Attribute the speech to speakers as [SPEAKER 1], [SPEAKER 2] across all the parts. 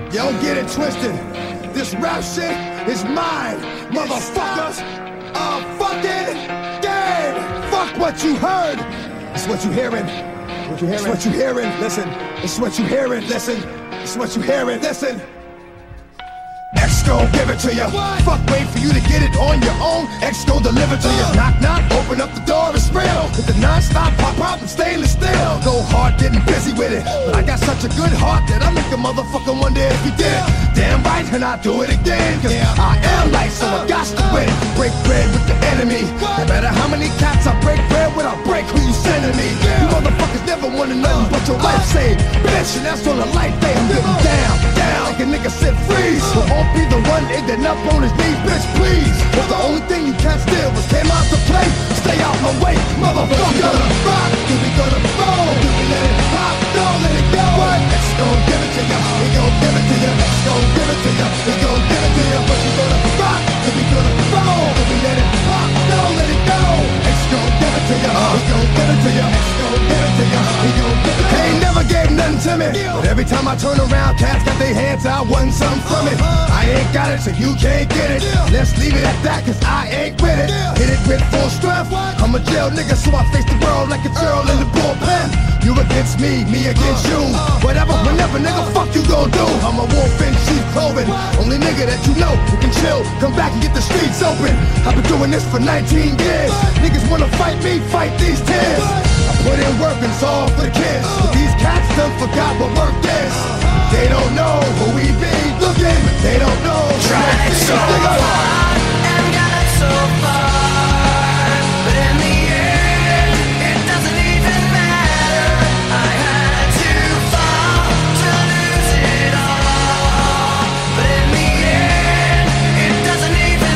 [SPEAKER 1] You don't get it twisted. This rap shit is mine, motherfuckers. A fucking game. Fuck what you heard. It's what you hearing. It's what you hearing. Listen. It's what you hearing. Listen. It's what you hearing. Listen. X gon' give it to you. Fuck, wait for you to get it on your own. X gon' deliver to you. Knock, knock, open up the door, it's real. With the non-stop pop out and stainless steel. Go hard getting busy with it, but I got such a good heart that I make a motherfucker wonder if he did. Damn right, and I do it again. Cause I am light, so I got to win. Break bread with the enemy. No matter how many cats I break bread with, I break who you sending me. You motherfuckers never wanted nothing but your life saved. Bitch, and that's on a life day. I'm getting down, down, like a nigga said freeze. Won't be the one ending up on his knees, bitch, please. But the only thing you can't steal was came out to play. Stay out my way, motherfucker. Rock, do we gonna roll? Do we let it pop? Don't let it go. What? X gon' give it to ya. We gon' give it to ya. X gon' give it to ya. We gon' give it to ya. But you gonna rock? Do we gonna roll? Do we let it pop? Don't let it go. X gon' give it to ya. We gon' give it to ya. X gon' give it to ya. We gon' give it to ya. They ain't never gave nothing to me, but every time I turn around, cats got their hands out, wanting something from it. I ain't got it, so you can't get it. Let's leave it at that, cause I ain't with it. Hit it with full strength. I'm a jail nigga, so I face the world like a girl in the bullpen. You against me against you. Whatever, whenever, nigga, fuck you gon' do. I'm a wolf in sheep clothing. Only nigga that you know who can chill. Come back and get the streets open. I've been doing this for 19 years. Niggas wanna fight me, fight these tears. I put in work and it's all for the kids. But these cats done forgot what work is. They don't know who we be looking. They don't know.
[SPEAKER 2] Tried so hard and got so far, but in the end, it doesn't even matter. I had to fall to lose it all, but in the end, it doesn't even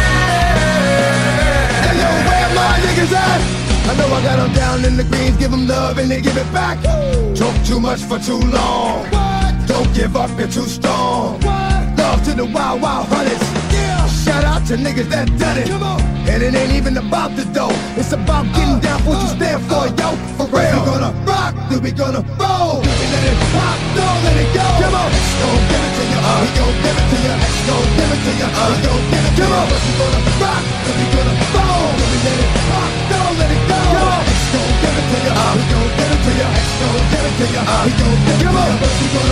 [SPEAKER 2] matter.
[SPEAKER 1] Hey yo, where my niggas at? I know I got them down in the greens, give them love and they give it back. Talk too much for too long. Don't give up, you're too strong. Love to the wild, wild hunters. Shout out to niggas that done it. And it ain't even about the dough. It's about getting down for what you stand for, yo. For real. We gonna rock, then we gonna roll. We let it pop, don't let it go. Come on, X gon' give it to you. We gon' give it to you. X gon' give it to you. We gon' give it to you. We gonna rock, then we gonna roll. We let it pop, don't let it go. Come on, X gon' give it to you. We gon' give it to you. X gon' give it to you. We gon' give it to you.